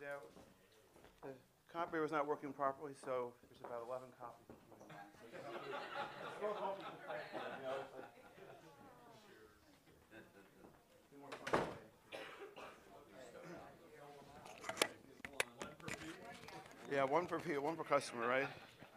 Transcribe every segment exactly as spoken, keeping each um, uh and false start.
out. The copier was not working properly, so there's about eleven copies. Yeah, one per pe- one per customer, right?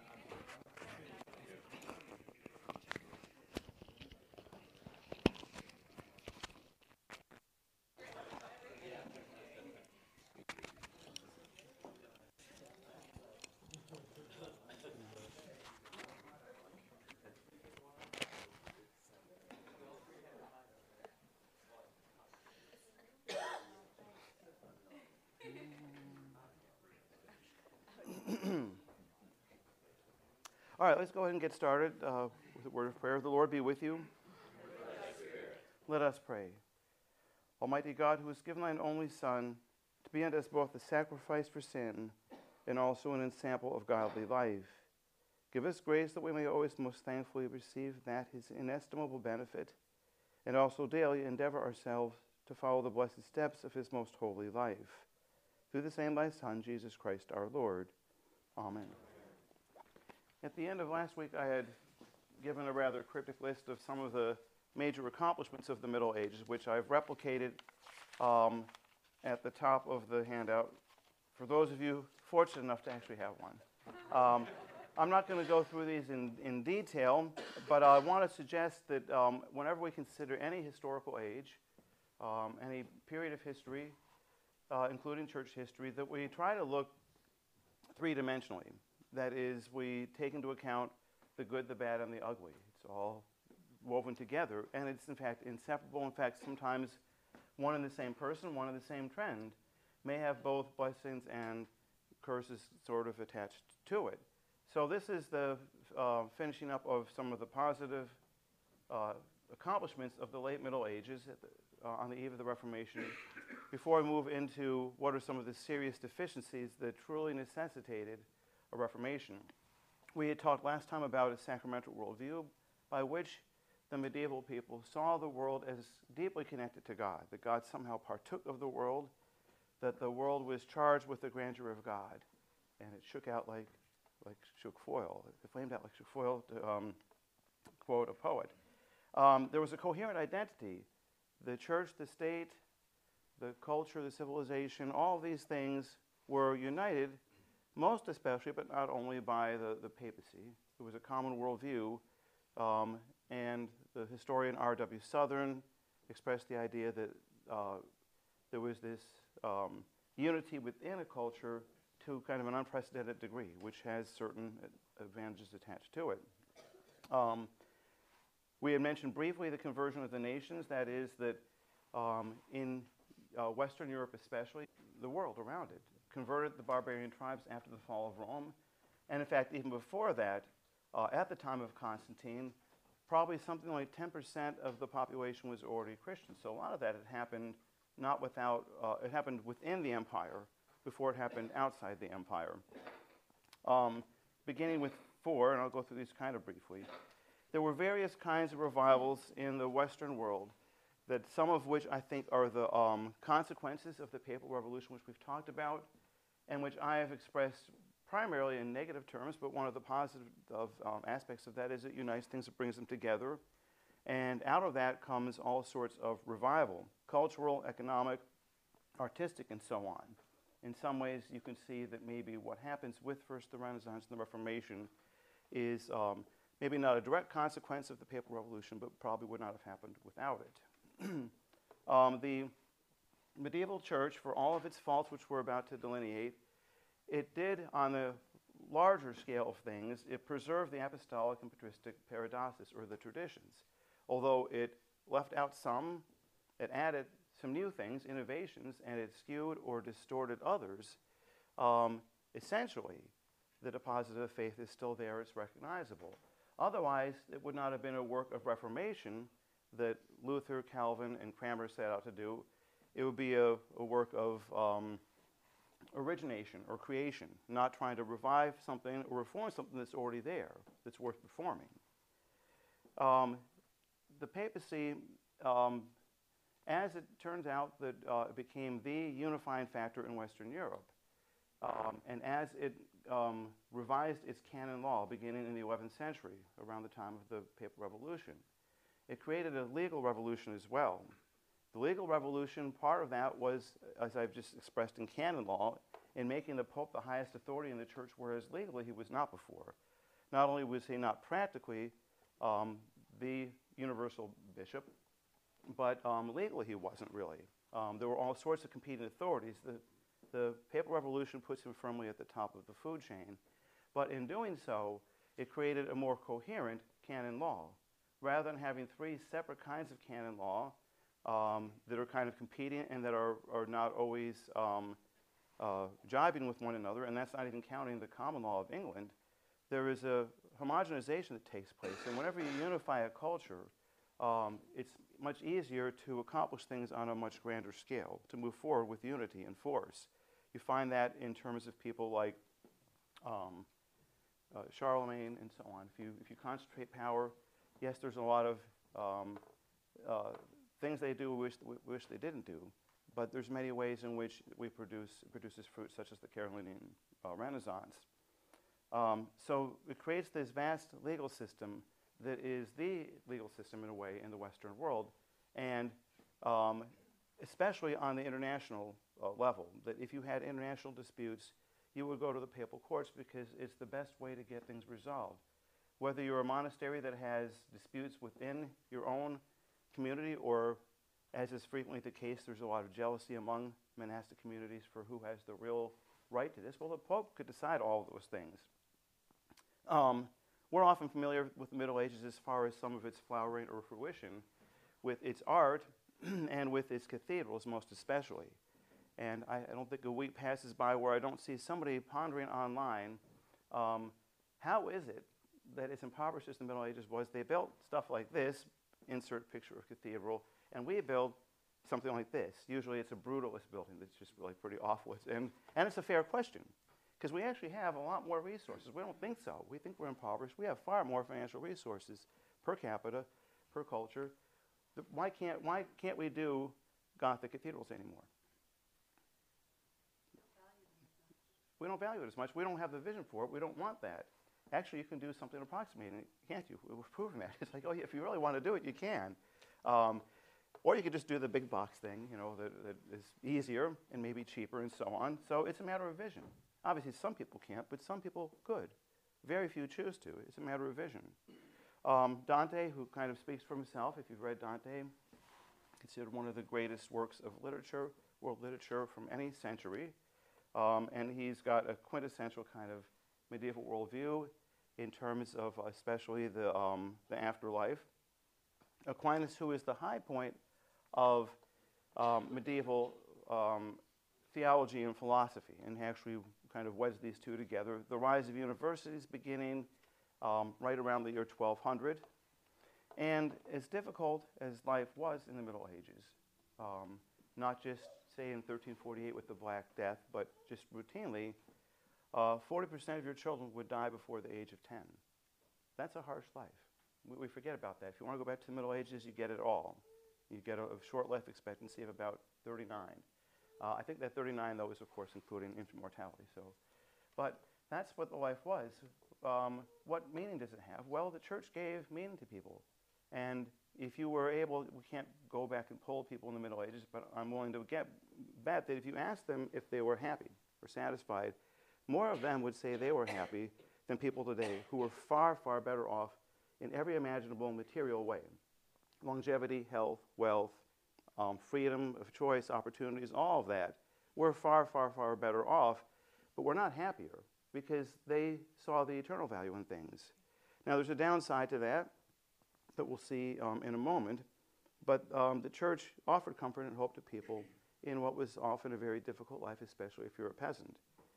All right, let's go ahead and get started uh, with a word of prayer. The Lord be with you. Let us pray. Almighty God, who has given thine only Son to be unto us both a sacrifice for sin and also an ensample of godly life, give us grace that we may always most thankfully receive that his inestimable benefit, and also daily endeavor ourselves to follow the blessed steps of his most holy life. Through the same thy Son, Jesus Christ our Lord. Amen. At the end of last week, I had given a rather cryptic list of some of the major accomplishments of the Middle Ages, which I've replicated um, at the top of the handout for those of you fortunate enough to actually have one. Um, I'm not going to go through these in, in detail, but I want to suggest that um, whenever we consider any historical age, um, any period of history, uh, including church history, that we try to look three-dimensionally. That is, we take into account the good, the bad, and the ugly. It's all woven together, and it's in fact inseparable. In fact, sometimes one and the same person, one and the same trend, may have both blessings and curses sort of attached to it. So this is the uh, finishing up of some of the positive uh, accomplishments of the late Middle Ages at the, uh, on the eve of the Reformation, before we move into what are some of the serious deficiencies that truly necessitated a Reformation. We had talked last time about a sacramental worldview by which the medieval people saw the world as deeply connected to God, that God somehow partook of the world, that the world was charged with the grandeur of God, and it shook out like, like shook foil. It flamed out like shook foil, to um, quote a poet. Um, there was a coherent identity. The church, the state, the culture, the civilization, all these things were united, most especially, but not only, by the, the papacy. It was a common worldview, um, and the historian R W Southern expressed the idea that uh, there was this um, unity within a culture to kind of an unprecedented degree, which has certain advantages attached to it. Um, we had mentioned briefly the conversion of the nations. That is that um, in uh, Western Europe especially, the world around it converted the barbarian tribes after the fall of Rome. And in fact, even before that, uh, at the time of Constantine, probably something like ten percent of the population was already Christian. So a lot of that had happened not without, uh, it happened within the empire before it happened outside the empire. Um, beginning with four, and I'll go through these kind of briefly, there were various kinds of revivals in the Western world, that some of which I think are the um, consequences of the Papal Revolution, which we've talked about, and which I have expressed primarily in negative terms, but one of the positive of, um, aspects of that is it unites things, it brings them together. And out of that comes all sorts of revival, cultural, economic, artistic, and so on. In some ways, you can see that maybe what happens with first the Renaissance and the Reformation is um, maybe not a direct consequence of the Papal Revolution, but probably would not have happened without it. um, the medieval church, for all of its faults, which we're about to delineate, it did, on the larger scale of things, it preserved the apostolic and patristic paradoxes, or the traditions. Although it left out some, it added some new things, innovations, and it skewed or distorted others. Um, essentially, the deposit of faith is still there, it's recognizable. Otherwise, it would not have been a work of reformation that Luther, Calvin, and Cranmer set out to do. It would be a, a work of um, origination or creation, not trying to revive something or reform something that's already there, that's worth reforming. Um, the papacy, um, as it turns out, that uh, it became the unifying factor in Western Europe. Um, and as it um, revised its canon law beginning in the eleventh century, around the time of the Papal Revolution, it created a legal revolution as well. The legal revolution, part of that was, as I've just expressed in canon law, in making the Pope the highest authority in the church, whereas legally he was not before. Not only was he not practically um, the universal bishop, but um, legally he wasn't really. Um, there were all sorts of competing authorities. The, the Papal Revolution puts him firmly at the top of the food chain, but in doing so, it created a more coherent canon law. Rather than having three separate kinds of canon law um, that are kind of competing and that are, are not always um, uh, jibing with one another, and that's not even counting the common law of England, there is a homogenization that takes place. And whenever you unify a culture, um, it's much easier to accomplish things on a much grander scale, to move forward with unity and force. You find that in terms of people like um, uh, Charlemagne and so on. If you, if you concentrate power, yes, there's a lot of um, uh, things they do we wish, we wish they didn't do, but there's many ways in which we produce produces fruit, such as the Carolingian uh, Renaissance. Um, so it creates this vast legal system that is the legal system in a way in the Western world, and um, especially on the international uh, level, that if you had international disputes, you would go to the papal courts because it's the best way to get things resolved. Whether you're a monastery that has disputes within your own community, or, as is frequently the case, there's a lot of jealousy among monastic communities for who has the real right to this, well, the Pope could decide all of those things. Um, we're often familiar with the Middle Ages as far as some of its flowering or fruition, with its art and with its cathedrals most especially. And I, I don't think a week passes by where I don't see somebody pondering online, um, how is it that as impoverished as the Middle Ages was, they built stuff like this, insert picture of cathedral, and we build something like this. Usually it's a brutalist building that's just really pretty awful. And, and it's a fair question, because we actually have a lot more resources. We don't think so. We think we're impoverished. We have far more financial resources per capita, per culture. The, why, can't, why can't we do Gothic cathedrals anymore? We don't value it as much. We don't have the vision for it. We don't want that. Actually, you can do something approximating it, can't you? We've proven that. It's like, oh, yeah, if you really want to do it, you can. Um, or you could just do the big box thing, you know, that, that is easier and maybe cheaper and so on. So it's a matter of vision. Obviously, some people can't, but some people could. Very few choose to. It's a matter of vision. Um, Dante, who kind of speaks for himself, if you've read Dante, considered one of the greatest works of literature, world literature from any century. Um, and he's got a quintessential kind of medieval worldview in terms of especially the, um, the afterlife. Aquinas, who is the high point of um, medieval um, theology and philosophy, and actually kind of weds these two together. The rise of universities beginning um, right around the year twelve hundred. And as difficult as life was in the Middle Ages, um, not just, say, in thirteen forty-eight with the Black Death, but just routinely, uh, forty percent of your children would die before the age of ten. That's a harsh life. We, we forget about that. If you want to go back to the Middle Ages, you get it all. You get a, a short life expectancy of about thirty-nine. Uh, I think that thirty-nine, though, is, of course, including infant mortality. So, but that's what the life was. Um, what meaning does it have? Well, the church gave meaning to people. And if you were able, we can't go back and poll people in the Middle Ages, but I'm willing to get, bet that if you asked them if they were happy or satisfied, more of them would say they were happy than people today who were far, far better off in every imaginable material way. Longevity, health, wealth, um, freedom of choice, opportunities, all of that. We're far, far, far better off, but we're not happier because they saw the eternal value in things. Now, there's a downside to that that we'll see um, in a moment, but um, the church offered comfort and hope to people in what was often a very difficult life, especially if you're a peasant.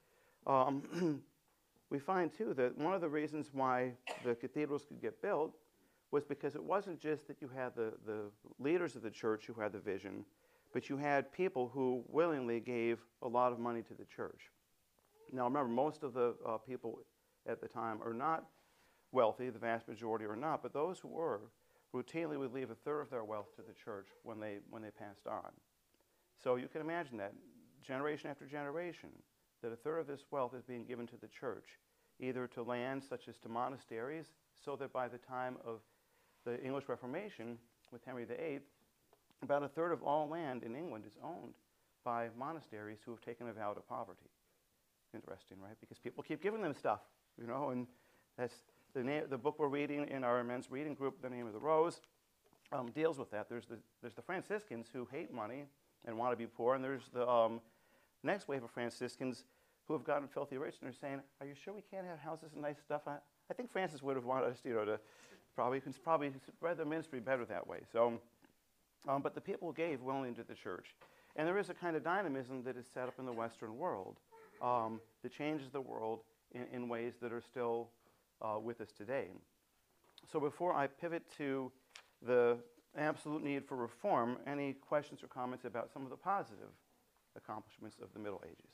Um, we find, too, that one of the reasons why the cathedrals could get built was because it wasn't just that you had the, the leaders of the church who had the vision, but you had people who willingly gave a lot of money to the church. Now, remember, most of the uh, people at the time are not wealthy, the vast majority are not, but those who were routinely would leave a third of their wealth to the church when they, when they passed on. So you can imagine that generation after generation, that a third of this wealth is being given to the church, either to lands such as to monasteries, so that by the time of the English Reformation with Henry the Eighth, about a third of all land in England is owned by monasteries who have taken a vow to poverty. Interesting, right? Because people keep giving them stuff, you know, and that's the, na- the book we're reading in our men's reading group, The Name of the Rose, um, deals with that. There's the, there's the Franciscans who hate money and want to be poor, and there's the um, next wave of Franciscans who have gotten filthy rich, and they're saying, are you sure we can't have houses and nice stuff? I, I think Francis would have wanted us, you know, to probably, probably spread the ministry better that way. So, um, but the people gave willingly to the church. And there is a kind of dynamism that is set up in the Western world um, that changes the world in, in ways that are still uh, with us today. So before I pivot to the absolute need for reform, any questions or comments about some of the positive accomplishments of the Middle Ages?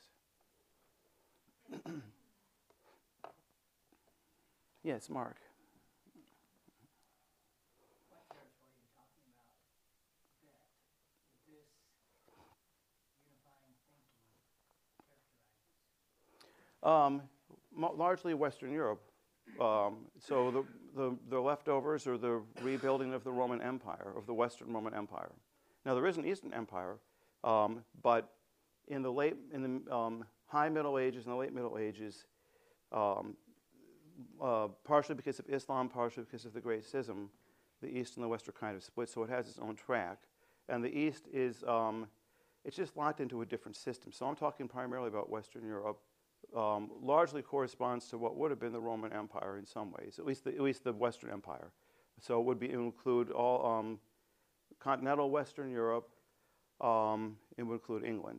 Yes, Mark. What territory are you talking about that this unifying thinking characterizes? Um, mo- largely Western Europe. Um, so the, the, the leftovers or the rebuilding of the Roman Empire, of the Western Roman Empire. Now there is an Eastern Empire, um, but in the late, in the um, high Middle Ages and the late Middle Ages, um, uh, partially because of Islam, partially because of the Great Schism, the East and the West are kind of split, so it has its own track. And the East is, um, it's just locked into a different system. So I'm talking primarily about Western Europe. Um, largely corresponds to what would have been the Roman Empire in some ways, at least the, at least the Western Empire. So it would be, it would include all um, continental Western Europe. Um, it would include England,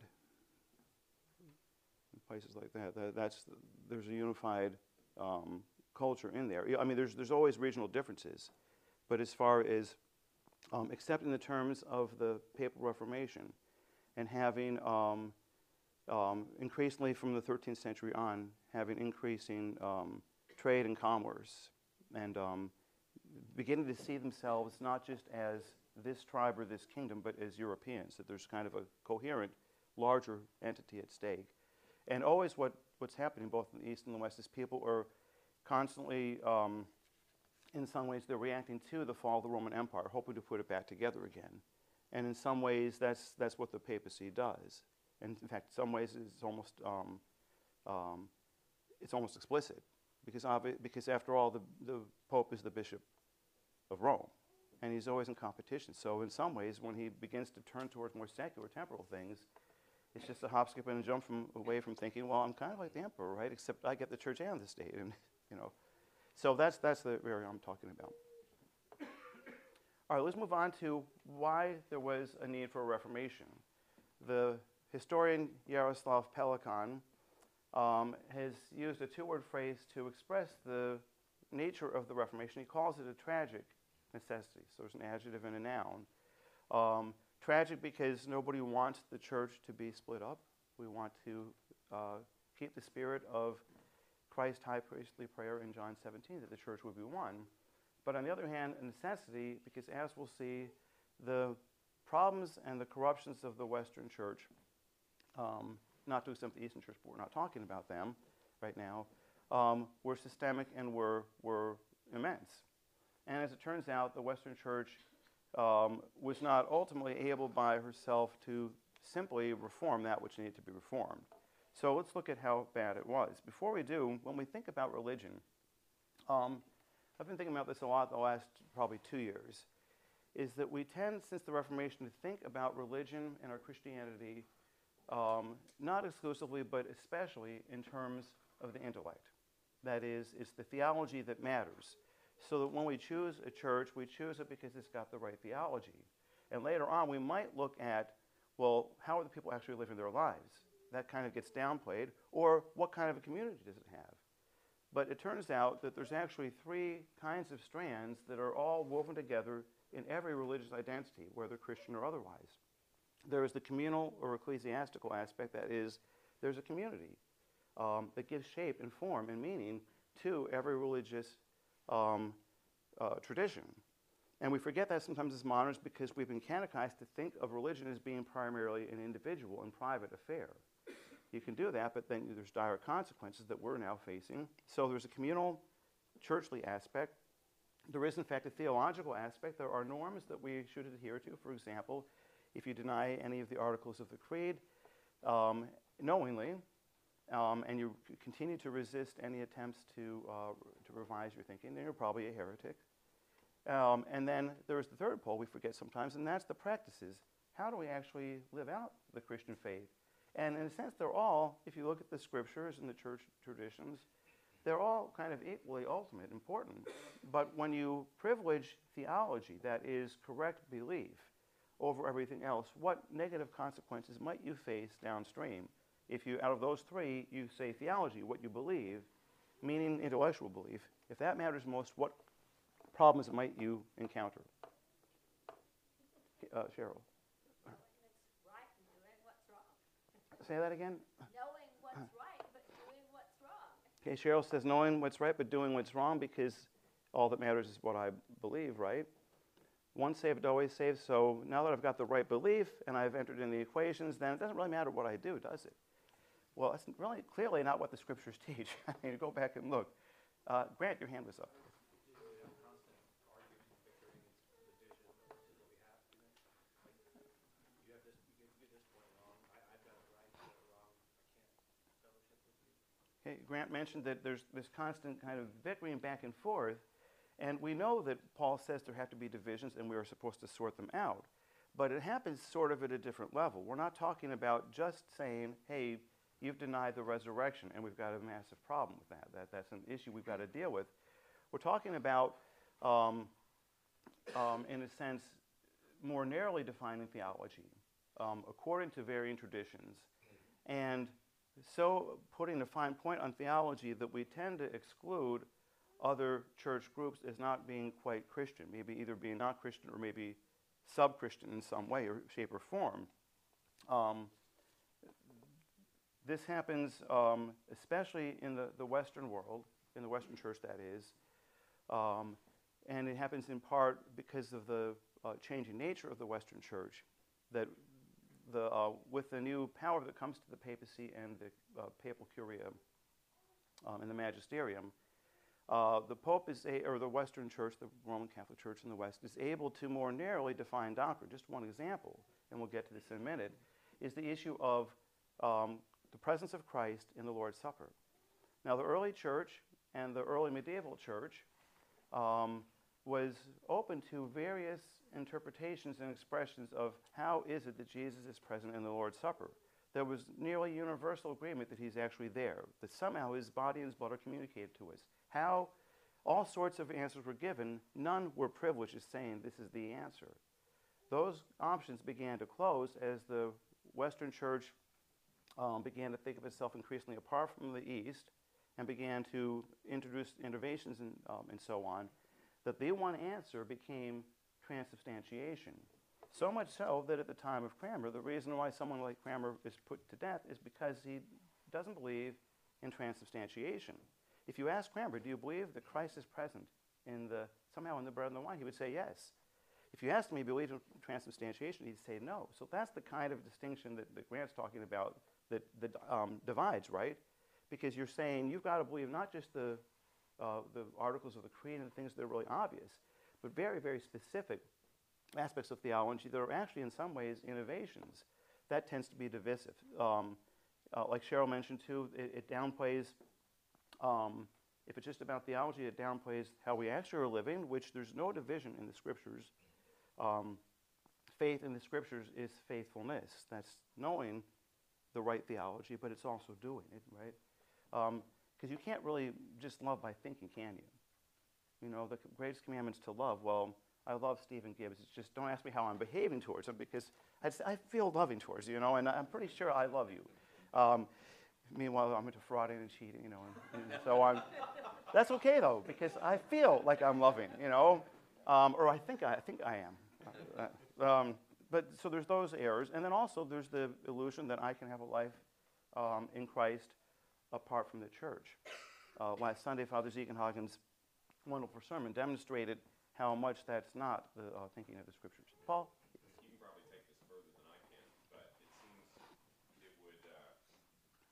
places like that. that that's there's a unified um, culture in there. I mean, there's there's always regional differences, but as far as um, accepting the terms of the Papal Reformation and having um, Um, increasingly from the thirteenth century on, having increasing um, trade and commerce, and um, beginning to see themselves not just as this tribe or this kingdom, but as Europeans, that there's kind of a coherent, larger entity at stake. And always what, what's happening both in the East and the West is people are constantly, um, in some ways, they're reacting to the fall of the Roman Empire, hoping to put it back together again. And in some ways, that's, that's what the papacy does. And in fact, in some ways, it's almost um, um, it's almost explicit, because obvi- because after all, the the Pope is the Bishop of Rome, and he's always in competition. So in some ways, when he begins to turn towards more secular, temporal things, it's just a hop, skip, and a jump from away from thinking, well, I'm kind of like the emperor, right? Except I get the church and the state, and you know. So that's that's the area I'm talking about. All right, let's move on to why there was a need for a reformation. The historian Jaroslav Pelikan um, has used a two-word phrase to express the nature of the Reformation. He calls it a tragic necessity. So there's an adjective and a noun. Um, tragic because nobody wants the church to be split up. We want to uh, keep the spirit of Christ's high priestly prayer in John seventeen, that the church would be one. But on the other hand, a necessity because, as we'll see, the problems and the corruptions of the Western church, Um, not to exempt the Eastern Church, but we're not talking about them right now, um, were systemic and were, were immense. And as it turns out, the Western Church um, was not ultimately able by herself to simply reform that which needed to be reformed. So let's look at how bad it was. Before we do, when we think about religion, um, I've been thinking about this a lot the last probably two years, is that we tend, since the Reformation, to think about religion and our Christianity Um, not exclusively, but especially in terms of the intellect. That is, it's the theology that matters. So that when we choose a church, we choose it because it's got the right theology. And later on, we might look at, well, how are the people actually living their lives? That kind of gets downplayed. Or what kind of a community does it have? But it turns out that there's actually three kinds of strands that are all woven together in every religious identity, whether Christian or otherwise. There is the communal or ecclesiastical aspect, that is, there's a community um, that gives shape and form and meaning to every religious um, uh, tradition. And we forget that sometimes as moderns because we've been catechized to think of religion as being primarily an individual and private affair. You can do that, but then there's dire consequences that we're now facing. So there's a communal, churchly aspect. There is, in fact, a theological aspect. There are norms that we should adhere to. For example, if you deny any of the articles of the Creed um, knowingly, um, and you continue to resist any attempts to, uh, to revise your thinking, then you're probably a heretic. Um, and then there's the third pole we forget sometimes, and that's the practices. How do we actually live out the Christian faith? And in a sense, they're all, if you look at the scriptures and the church traditions, they're all kind of equally ultimate, important. But when you privilege theology, that is correct belief, over everything else, what negative consequences might you face downstream if you, out of those three, you say theology, what you believe, meaning intellectual belief. If that matters most, what problems might you encounter? Uh, Cheryl. Say that again? Knowing what's right, but doing what's wrong. Okay, Cheryl says knowing what's right, but doing what's wrong, because all that matters is what I believe, right? Once saved, always saved. So now that I've got the right belief and I've entered in the equations, then it doesn't really matter what I do, does it? Well, it's really clearly not what the scriptures teach. I mean, go back and look. Uh, Grant, your hand was up. Okay, Grant mentioned that there's this constant kind of bickering back and forth, and we know that Paul says there have to be divisions and we are supposed to sort them out. But it happens sort of at a different level. We're not talking about just saying, hey, you've denied the resurrection and we've got a massive problem with that. that that's an issue we've got to deal with. We're talking about, um, um, in a sense, more narrowly defining theology um, according to varying traditions. And so putting a fine point on theology that we tend to exclude other church groups as not being quite Christian, maybe either being not Christian or maybe sub-Christian in some way or shape or form. Um, this happens um, especially in the, the Western world, in the Western church that is, um, and it happens in part because of the uh, changing nature of the Western church, that the, uh, with the new power that comes to the papacy and the uh, papal curia um, and the magisterium, Uh, the Pope is, a, or the Western Church, the Roman Catholic Church in the West, is able to more narrowly define doctrine. Just one example, and we'll get to this in a minute, is the issue of um, the presence of Christ in the Lord's Supper. Now, the early church and the early medieval church um, was open to various interpretations and expressions of how is it that Jesus is present in the Lord's Supper. There was nearly universal agreement that he's actually there, that somehow his body and his blood are communicated to us. How all sorts of answers were given, none were privileged as saying this is the answer. Those options began to close as the Western Church um, began to think of itself increasingly apart from the East and began to introduce innovations and, um, and so on, that the one answer became transubstantiation. So much so that at the time of Cranmer, the reason why someone like Cranmer is put to death is because he doesn't believe in transubstantiation. If you ask Cranmer, do you believe that Christ is present in the, somehow in the bread and the wine? He would say yes. If you asked him, he believed in transubstantiation, he'd say no. So that's the kind of distinction that, that Grant's talking about that, that um, divides, right? Because you're saying you've got to believe not just the, uh, the articles of the Creed and the things that are really obvious, but very, very specific aspects of theology that are actually in some ways innovations. That tends to be divisive. Um, uh, like Cheryl mentioned too, it, it downplays Um, if it's just about theology, it downplays how we actually are living, which there's no division in the scriptures. Um, faith in the scriptures is faithfulness. That's knowing the right theology, but it's also doing it, right? Because um, you can't really just love by thinking, can you? You know, the greatest commandment's to love. Well, I love Stephen Gibbs. It's just don't ask me how I'm behaving towards him because I, just, I feel loving towards you, you know, and I'm pretty sure I love you. Um, Meanwhile, I'm into frauding and cheating, you know, and, and so on. That's okay though, because I feel like I'm loving, you know, um, or I think I, I think I am. Uh, um, but so there's those errors, and then also there's the illusion that I can have a life um, in Christ apart from the church. Uh, last Sunday, Father Ziegenhagen's wonderful sermon demonstrated how much that's not the uh, thinking of the scriptures. Paul? You can probably take this further than I can, but it seems it would uh,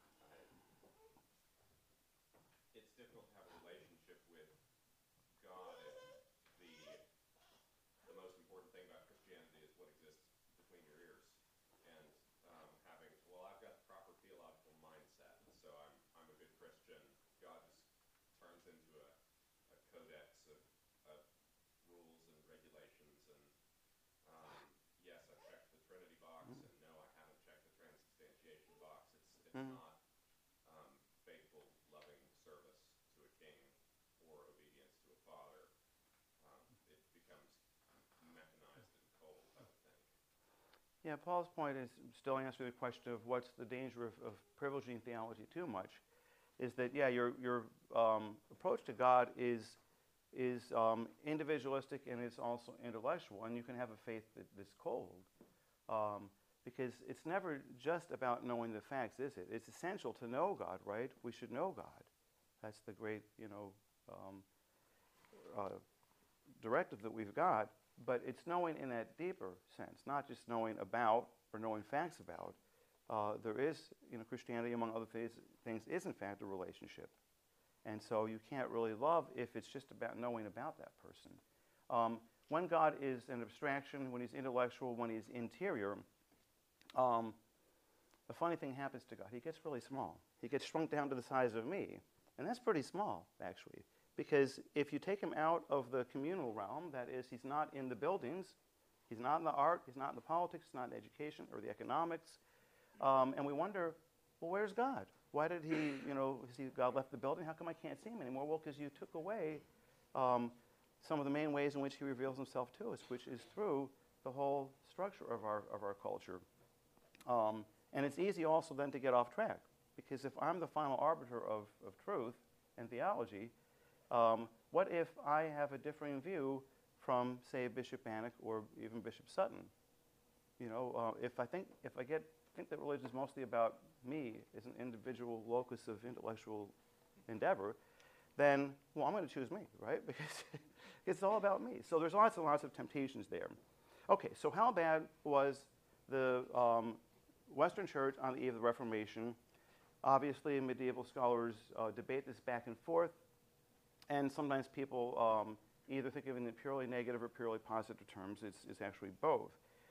Yeah, Paul's point is still answering the question of what's the danger of, of privileging theology too much, is that, yeah, your, your um, approach to God is, is um, individualistic and it's also intellectual, and you can have a faith that, that's cold. Um, because it's never just about knowing the facts, is it? It's essential to know God, right? We should know God. That's the great, you know, um, uh, directive that we've got. But it's knowing in that deeper sense, not just knowing about or knowing facts about. Uh, there is, you know, Christianity, among other things, things, is in fact a relationship. And so you can't really love if it's just about knowing about that person. Um, when God is an abstraction, when he's intellectual, when he's interior, um, a funny thing happens to God. He gets really small. He gets shrunk down to the size of me. And that's pretty small, actually. Because if you take him out of the communal realm, that is, he's not in the buildings, he's not in the art, he's not in the politics, he's not in the education or the economics, um, and we wonder, well, where's God? Why did he, you know, has he, God left the building? How come I can't see him anymore? Well, because you took away um, some of the main ways in which he reveals himself to us, which is through the whole structure of our, of our culture. Um, and it's easy also then to get off track, because if I'm the final arbiter of, of truth and theology, um, what if I have a differing view from, say, Bishop Bannock or even Bishop Sutton? You know, uh, if I think if I get think that religion is mostly about me as an individual locus of intellectual endeavor, then well, I'm going to choose me, right? Because it's all about me. So there's lots and lots of temptations there. Okay, so how bad was the um, Western Church on the eve of the Reformation? Obviously, medieval scholars uh, debate this back and forth. And sometimes people um, either think of it in purely negative or purely positive terms. It's, it's actually both.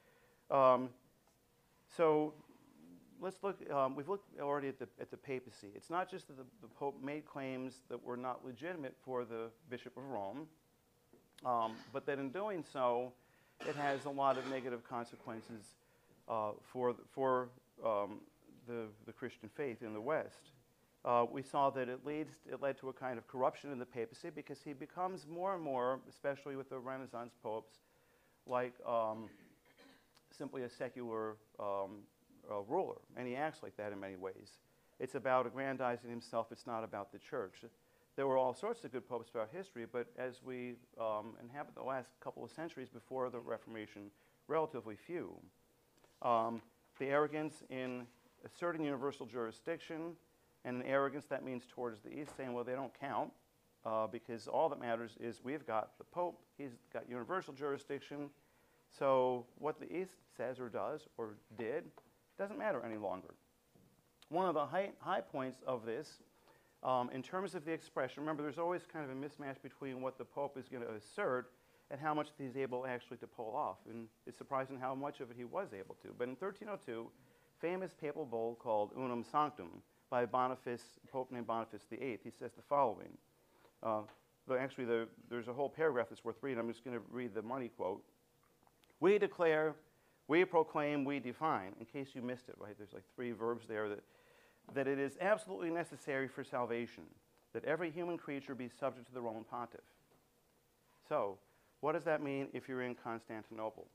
Um, so let's look, um, we've looked already at the, at the papacy. It's not just that the, the Pope made claims that were not legitimate for the Bishop of Rome, um, but that in doing so, it has a lot of negative consequences uh, for, for um, the, the Christian faith in the West. Uh, we saw that it leads, it led to a kind of corruption in the papacy because he becomes more and more, especially with the Renaissance popes, like um, simply a secular um, uh, ruler. And he acts like that in many ways. It's about aggrandizing himself. It's not about the church. There were all sorts of good popes throughout history, but as we um, inhabit the last couple of centuries before the Reformation, relatively few. Um, the arrogance in asserting universal jurisdiction, and an arrogance that means towards the East, saying, well, they don't count, uh, because all that matters is we've got the Pope, he's got universal jurisdiction, so what the East says or does or did doesn't matter any longer. One of the high, high points of this, um, in terms of the expression, remember there's always kind of a mismatch between what the Pope is going to assert and how much he's able actually to pull off, and it's surprising how much of it he was able to. But in thirteen oh two, famous papal bull called Unum Sanctum, by Boniface, a pope named Boniface the eighth, he says the following. Uh, but actually, the, there's a whole paragraph that's worth reading. I'm just going to read the money quote. We declare, we proclaim, we define. In case you missed it, right? There's like three verbs there. That, that it is absolutely necessary for salvation that every human creature be subject to the Roman pontiff. So, what does that mean if you're in Constantinople?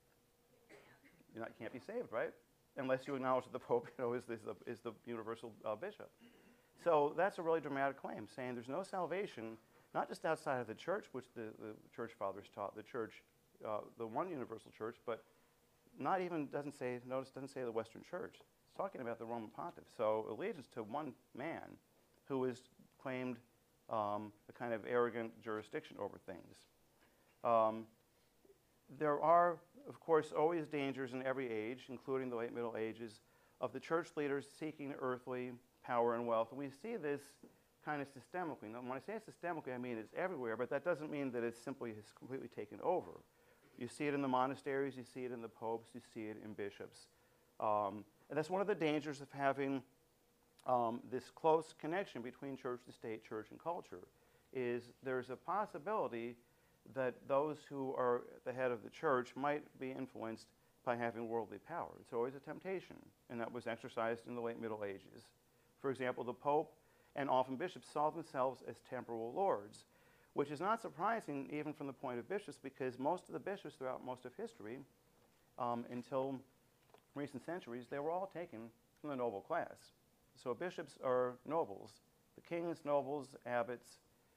You're not, you can't be saved, right? Unless you acknowledge that the Pope, you know, is, is, the, is the universal uh, bishop. So that's a really dramatic claim, saying there's no salvation, not just outside of the church, which the, the church fathers taught, the church, uh, the one universal church, but not even, doesn't say, notice, doesn't say the Western church. It's talking about the Roman pontiff. So allegiance to one man who is claimed um, a kind of arrogant jurisdiction over things. Um, there are, of course, always dangers in every age, including the late Middle Ages, of the church leaders seeking earthly power and wealth. And we see this kind of systemically. Now, when I say systemically, I mean it's everywhere, but that doesn't mean that it simply has completely taken over. You see it in the monasteries, you see it in the popes, you see it in bishops. Um, and that's one of the dangers of having um, this close connection between church to state, church and culture, is there's a possibility that those who are at the head of the church might be influenced by having worldly power. It's always a temptation, and that was exercised in the late Middle Ages. For example, the Pope and often bishops saw themselves as temporal lords, which is not surprising even from the point of bishops, because most of the bishops throughout most of history, um, until recent centuries, they were all taken from the noble class. So bishops are nobles. The kings, nobles, abbots,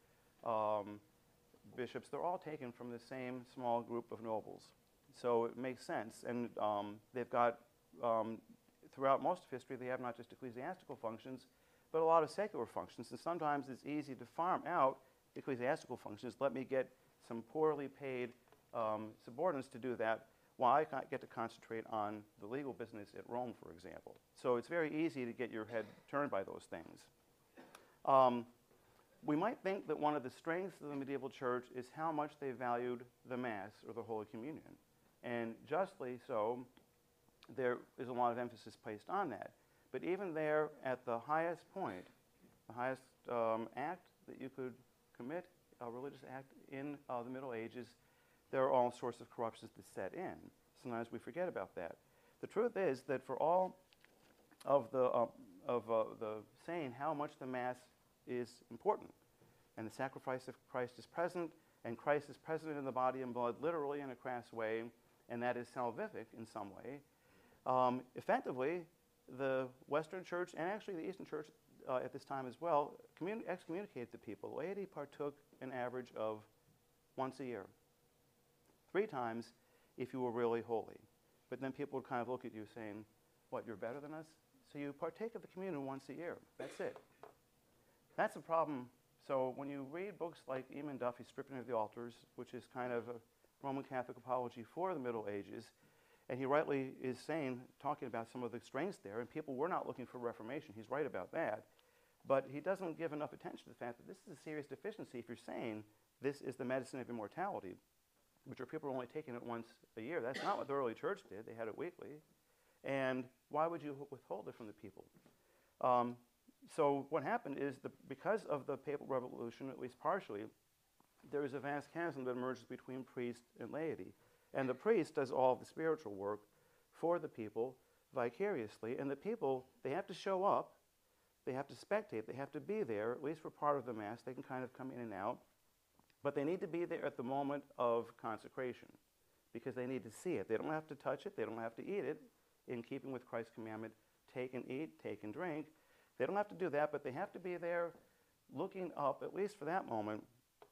um, bishops, they're all taken from the same small group of nobles. So it makes sense. And um, they've got, um, throughout most of history, they have not just ecclesiastical functions, but a lot of secular functions. And sometimes it's easy to farm out ecclesiastical functions. Let me get some poorly paid um, subordinates to do that while I get to concentrate on the legal business at Rome, for example. So it's very easy to get your head turned by those things. Um, we might think that one of the strengths of the medieval church is how much they valued the Mass or the Holy Communion. And justly so, there is a lot of emphasis placed on that. But even there, at the highest point, the highest um, act that you could commit, a religious act in uh, the Middle Ages, there are all sorts of corruptions that set in. Sometimes we forget about that. The truth is that for all of the uh, of uh, the saying how much the Mass is important, and the sacrifice of Christ is present, and Christ is present in the body and blood, literally in a crass way, and that is salvific in some way. Um, effectively, the Western Church, and actually the Eastern Church uh, at this time as well, communi- excommunicated the people. The laity partook an average of once a year. Three times if you were really holy. But then people would kind of look at you saying, what, you're better than us? So you partake of the communion once a year. That's it. That's a problem. So when you read books like Eamon Duffy's Stripping of the Altars, which is kind of a Roman Catholic apology for the Middle Ages, and he rightly is saying, talking about some of the strengths there, and people were not looking for Reformation. He's right about that. But he doesn't give enough attention to the fact that this is a serious deficiency if you're saying this is the medicine of immortality, which are people are only taking it once a year. That's not what the early church did. They had it weekly. And why would you withhold it from the people? Um, so what happened is, the, because of the papal revolution, at least partially, there is a vast chasm that emerges between priest and laity. And the priest does all of the spiritual work for the people vicariously. And the people, they have to show up. They have to spectate. They have to be there, at least for part of the Mass. They can kind of come in and out. But they need to be there at the moment of consecration because they need to see it. They don't have to touch it. They don't have to eat it, in keeping with Christ's commandment, take and eat, take and drink. They don't have to do that, but they have to be there looking up, at least for that moment,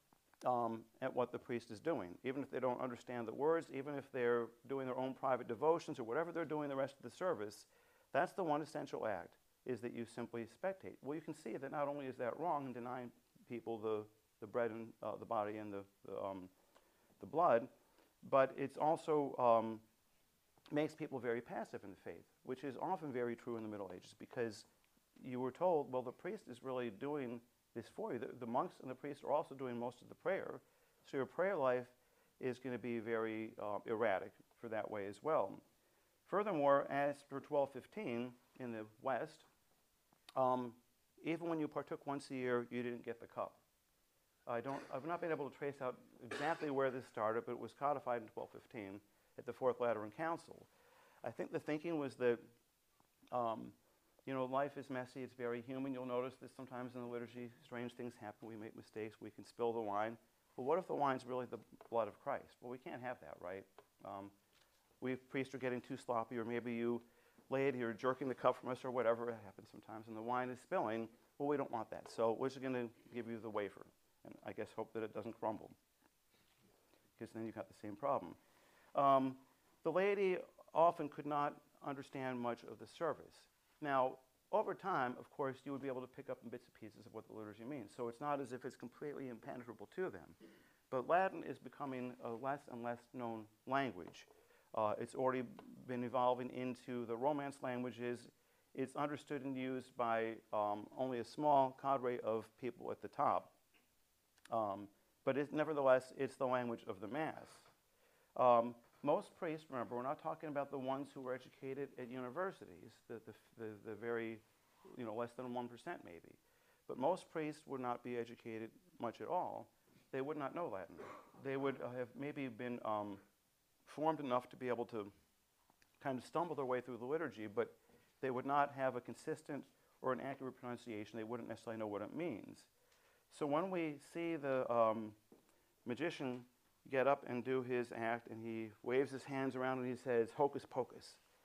um, at what the priest is doing. Even if they don't understand the words, even if they're doing their own private devotions or whatever they're doing the rest of the service, that's the one essential act, is that you simply spectate. Well, you can see that not only is that wrong in denying people the the bread and uh, the body and the the, um, the blood, but it's also um, makes people very passive in the faith, which is often very true in the Middle Ages, because you were told, well, the priest is really doing this for you. The, the monks and the priests are also doing most of the prayer, so your prayer life is going to be very uh, erratic for that way as well. Furthermore, after twelve fifteen in the West, um, even when you partook once a year, you didn't get the cup. I don't, I've not been able to trace out exactly where this started, but it was codified in twelve fifteen at the Fourth Lateran Council. I think the thinking was that, um, you know, life is messy, it's very human. You'll notice that sometimes in the liturgy, strange things happen. We make mistakes, we can spill the wine. But what if the wine's really the blood of Christ? Well, we can't have that, right? Um, we priests are getting too sloppy, or maybe you laity, you're jerking the cup from us, or whatever. It happens sometimes, and the wine is spilling. Well, we don't want that. So we're just going to give you the wafer. And I guess hope that it doesn't crumble, because then you've got the same problem. Um, the laity often could not understand much of the service. Now, over time, of course, you would be able to pick up in bits and pieces of what the liturgy means. So it's not as if it's completely impenetrable to them. But Latin is becoming a less and less known language. Uh, it's already been evolving into the Romance languages. It's understood and used by um, only a small cadre of people at the top. Um, but it's, nevertheless, it's the language of the Mass. Um, most priests, remember, we're not talking about the ones who were educated at universities, the, the, the, the very, you know, less than one percent maybe. But most priests would not be educated much at all. They would not know Latin. They would uh, have maybe been um, formed enough to be able to kind of stumble their way through the liturgy, but they would not have a consistent or an accurate pronunciation. They wouldn't necessarily know what it means. So when we see the um, magician get up and do his act, and he waves his hands around and he says, hocus pocus,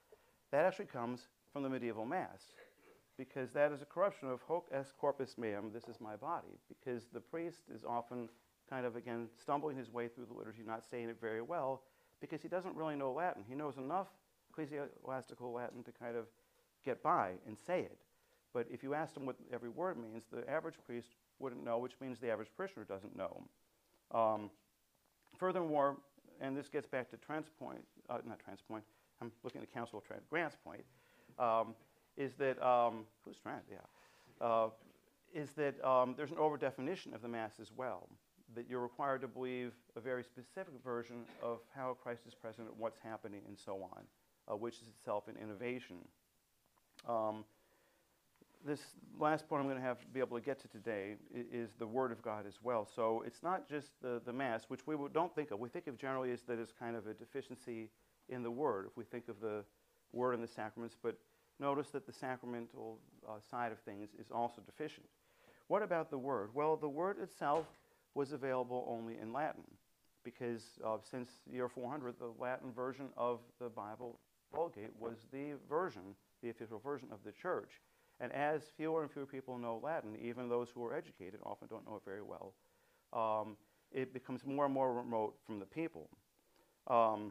that actually comes from the medieval Mass, because that is a corruption of hoc est corpus meum, this is my body, because the priest is often kind of, again, stumbling his way through the liturgy, not saying it very well, because he doesn't really know Latin. He knows enough ecclesiastical Latin to kind of get by and say it. But if you asked him what every word means, the average priest wouldn't know, which means the average parishioner doesn't know. Um, furthermore, and this gets back to Trent's point, uh, not Trent's point, I'm looking at Council of Trent, Grant's point, um, is that, um, who's Trent? Yeah. Uh, is that um, there's an over-definition of the Mass as well, that you're required to believe a very specific version of how Christ is present, what's happening, and so on, uh, which is itself an innovation. Um, this last point I'm going to have to be able to get to today is, is the Word of God as well. So it's not just the, the Mass, which we don't think of. We think of generally as that as kind of a deficiency in the Word, if we think of the Word and the sacraments, but notice that the sacramental uh, side of things is also deficient. What about the Word? Well, the Word itself was available only in Latin, because uh, since the year four hundred, the Latin version of the Bible, Vulgate, was the version, the official version of the Church. And as fewer and fewer people know Latin, even those who are educated often don't know it very well, um, it becomes more and more remote from the people. Um,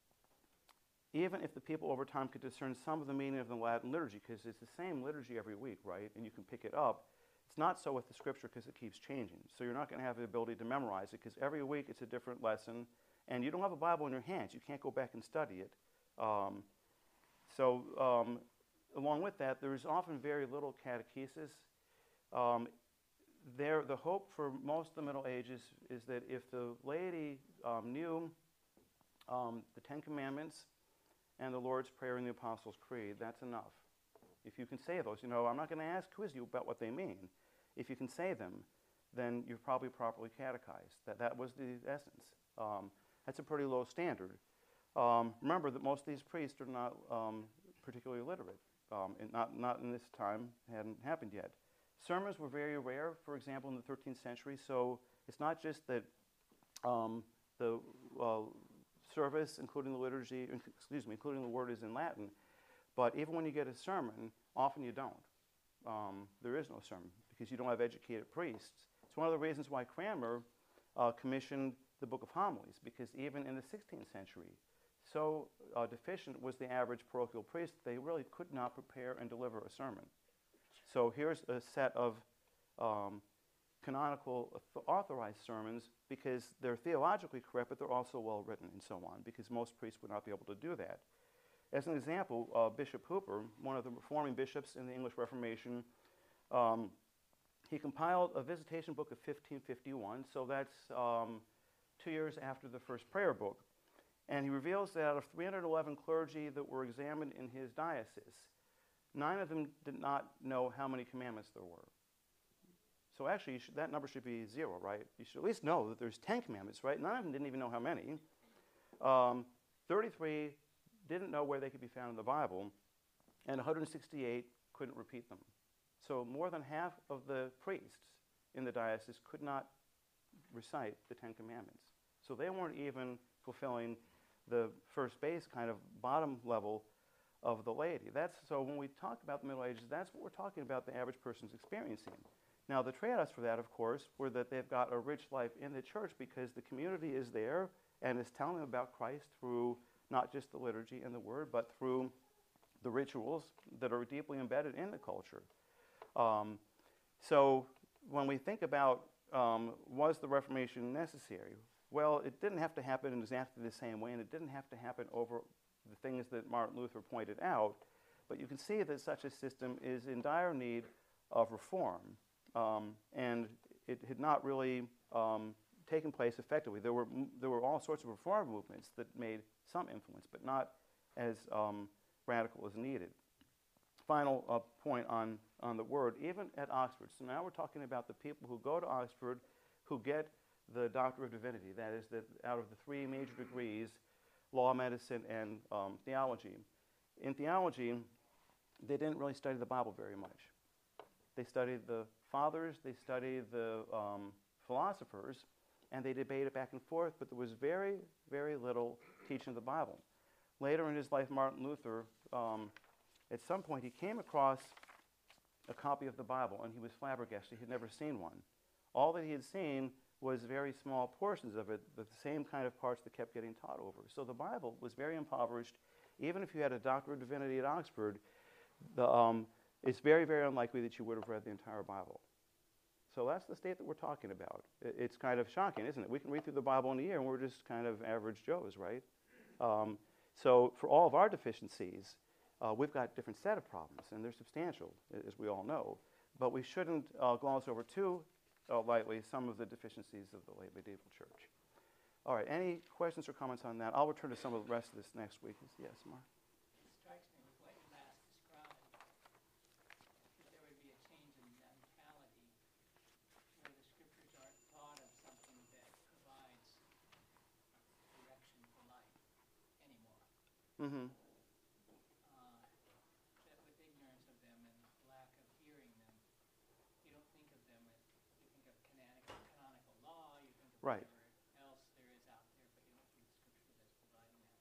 even if the people over time could discern some of the meaning of the Latin liturgy, because it's the same liturgy every week, right, and you can pick it up, it's not so with the Scripture because it keeps changing. So you're not going to have the ability to memorize it, because every week it's a different lesson, and you don't have a Bible in your hands. You can't go back and study it. Um, so um, along with that, there is often very little catechesis. Um, there, the hope for most of the Middle Ages is that if the laity um, knew um, the Ten Commandments and the Lord's Prayer and the Apostles' Creed, that's enough. If you can say those, you know, I'm not going to ask quiz you about what they mean. If you can say them, then you're probably properly catechized. That, that was the essence. Um, that's a pretty low standard. Um, remember that most of these priests are not um, particularly literate. Um, and not, not in this time, hadn't happened yet. Sermons were very rare, for example, in the thirteenth century, so it's not just that um, the uh, service, including the liturgy, excuse me, including the word is in Latin, but even when you get a sermon, often you don't. Um, there is no sermon because you don't have educated priests. It's one of the reasons why Cranmer uh, commissioned the Book of Homilies, because even in the sixteenth century, so uh, deficient was the average parochial priest, they really could not prepare and deliver a sermon. So here's a set of um, canonical authorized sermons, because they're theologically correct, but they're also well written and so on, because most priests would not be able to do that. As an example, uh, Bishop Hooper, one of the reforming bishops in the English Reformation, um, he compiled a visitation book of fifteen fifty-one, so that's um, two years after the first prayer book. And he reveals that out of three hundred eleven clergy that were examined in his diocese, nine of them did not know how many commandments there were. So actually, you should, that number should be zero, right? You should at least know that there's ten commandments, right? Nine of them didn't even know how many. Um, thirty-three didn't know where they could be found in the Bible, and one hundred sixty-eight couldn't repeat them. So more than half of the priests in the diocese could not recite the Ten Commandments. So they weren't even fulfilling the first base kind of bottom level of the laity. That's, so when we talk about the Middle Ages, that's what we're talking about the average person's experiencing. Now the trade-offs for that, of course, were that they've got a rich life in the church because the community is there and is telling them about Christ through not just the liturgy and the word, but through the rituals that are deeply embedded in the culture. Um, so when we think about um, was the Reformation necessary? Well, it didn't have to happen in exactly the same way, and it didn't have to happen over the things that Martin Luther pointed out, but you can see that such a system is in dire need of reform, um, and it had not really um, taken place effectively. There were, there were all sorts of reform movements that made some influence, but not as um, radical as needed. Final uh, point on, on the word, even at Oxford. So now we're talking about the people who go to Oxford who get the Doctor of Divinity. That is, that out of the three major degrees, law, medicine, and um, theology. In theology, they didn't really study the Bible very much. They studied the fathers, they studied the um, philosophers, and they debated back and forth, but there was very, very little teaching of the Bible. Later in his life, Martin Luther, um, at some point, he came across a copy of the Bible, and he was flabbergasted. He had never seen one. All that he had seen was very small portions of it, but the same kind of parts that kept getting taught over. So the Bible was very impoverished. Even if you had a Doctor of Divinity at Oxford, the, um, it's very, very unlikely that you would have read the entire Bible. So that's the state that we're talking about. It's kind of shocking, isn't it? We can read through the Bible in a year, and we're just kind of average Joes, right? Um, so for all of our deficiencies, uh, we've got a different set of problems, and they're substantial, as we all know. But we shouldn't uh, gloss over too uh, lightly some of the deficiencies of the late medieval church. All right, any questions or comments on that? I'll return to some of the rest of this next week. Yes, Mark? It strikes me with what you last described, that there would be a change in mentality where the scriptures aren't thought of something that provides direction for life anymore. Mm-hmm. Uh, that with ignorance of them and lack of hearing them, you don't think of them as, you think of canonical, canonical law, you think of Right. whatever else there is out there, but you don't think of scripture that's providing that.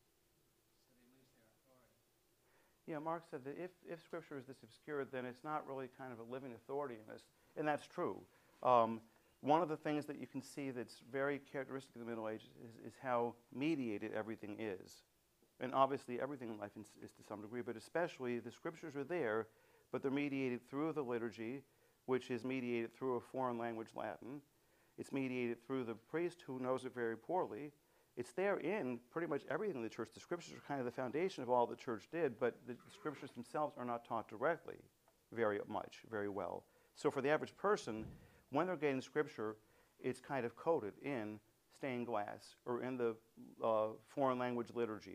So they lose their authority. Yeah, Mark said that if, if Scripture is this obscure, then it's not really kind of a living authority in this, and that's true. Um, one of the things that you can see that's very characteristic of the Middle Ages is, is how mediated everything is. And obviously everything in life is, is to some degree, but especially the Scriptures are there, but they're mediated through the liturgy, which is mediated through a foreign language, Latin. It's mediated through the priest who knows it very poorly. It's there in pretty much everything in the church. The Scriptures are kind of the foundation of all the church did, but the Scriptures themselves are not taught directly very much, very well. So for the average person, when they're getting Scripture, it's kind of coded in stained glass or in the uh, foreign language liturgy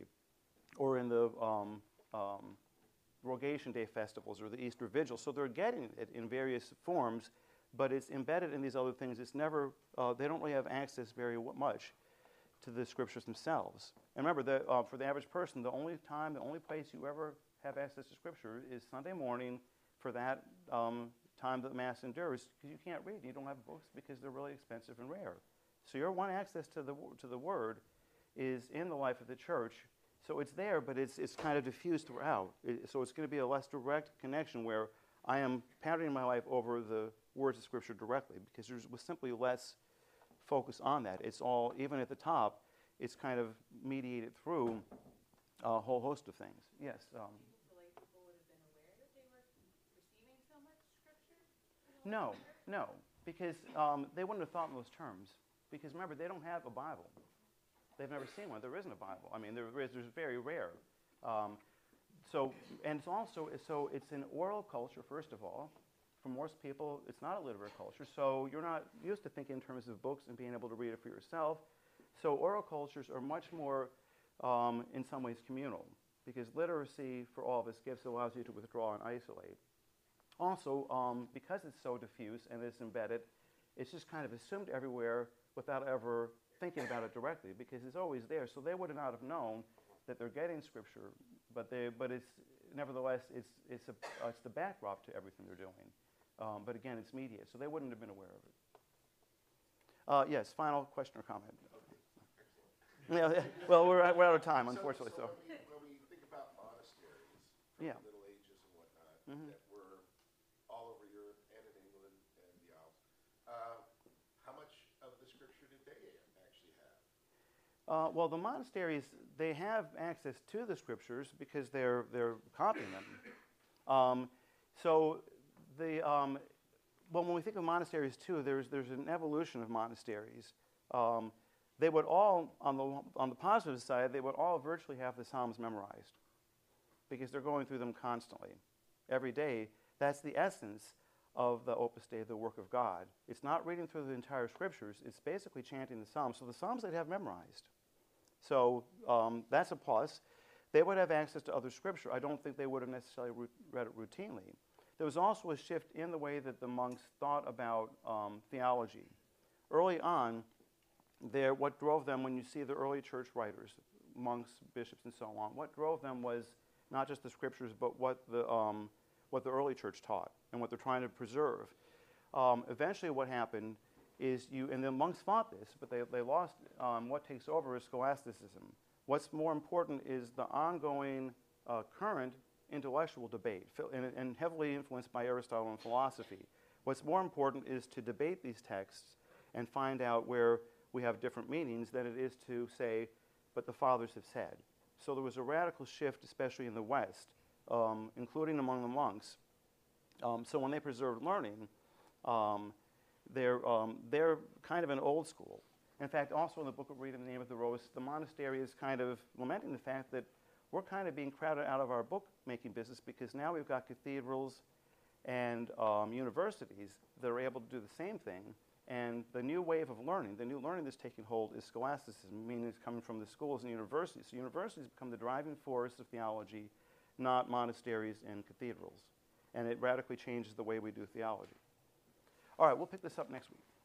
or in the um, um, Rogation Day festivals or the Easter Vigil. So they're getting it in various forms, but it's embedded in these other things. It's never, uh, they don't really have access very w- much to the Scriptures themselves. And remember, that uh, for the average person, the only time, the only place you ever have access to Scripture is Sunday morning for that um, time that the Mass endures, because you can't read. You don't have books because they're really expensive and rare. So your one access to the to the Word is in the life of the church. So it's there, but it's it's kind of diffused throughout. It, so it's going to be a less direct connection where I am patterning my life over the words of Scripture directly, because there was simply less focus on that. It's all, even at the top, it's kind of mediated through a whole host of things. Yes? Um, The lay people would have been aware that they were receiving so much scripture? no, no, because um, they wouldn't have thought in those terms. Because remember, they don't have a Bible. They've never seen one. There isn't a Bible. I mean, there is, there's very rare. Um, so, and it's also, so it's an oral culture, first of all. For most people, it's not a literary culture, so you're not used to thinking in terms of books and being able to read it for yourself. So oral cultures are much more, um, in some ways, communal, because literacy, for all of its gifts, allows you to withdraw and isolate. Also, um, because it's so diffuse and it's embedded, it's just kind of assumed everywhere without ever thinking about it directly, because it's always there. So they would not have known that they're getting Scripture, but they, but it's nevertheless, it's it's a uh, it's the backdrop to everything they're doing. Um, but again, it's mediated, so they wouldn't have been aware of it. Uh, yes, final question or comment? Yeah, well, we're, we're out of time, unfortunately. So, so, so. When, we, when we think about monasteries from Yeah. the Middle Ages and whatnot Mhm. that were all over Europe and in England and the Alps, uh, how much of the Scripture did they actually have? uh, well, the monasteries, they have access to the Scriptures because they're they're copying them. Um, so the um, well, when we think of monasteries too, there's there's an evolution of monasteries. Um, they would all, on the on the positive side, they would all virtually have the Psalms memorized, because they're going through them constantly, every day. That's the essence of the Opus Dei, the work of God. It's not reading through the entire Scriptures. It's basically chanting the Psalms. So the Psalms they'd have memorized. So um, that's a plus. They would have access to other Scripture. I don't think they would have necessarily re- read it routinely. There was also a shift in the way that the monks thought about um, theology. Early on, there, what drove them, when you see the early church writers, monks, bishops, and so on, what drove them was not just the Scriptures, but what the, um, what the early church taught and what they're trying to preserve. Um, eventually what happened is you, and the monks fought this, but they, they lost, um, what takes over is scholasticism. What's more important is the ongoing uh, current intellectual debate, fil- and, and heavily influenced by Aristotle and philosophy. What's more important is to debate these texts and find out where we have different meanings than it is to say, but the fathers have said. So there was a radical shift, especially in the West, um, including among the monks. Um, so when they preserved learning, um, they're, um, they're kind of an old school. In fact, also in the Book of Read in the Name of the Rose, the monastery is kind of lamenting the fact that we're kind of being crowded out of our book-making business because now we've got cathedrals and um, universities that are able to do the same thing. And the new wave of learning, the new learning that's taking hold is scholasticism, meaning it's coming from the schools and universities. So universities become the driving force of theology, not monasteries and cathedrals. And it radically changes the way we do theology. All right, we'll pick this up next week.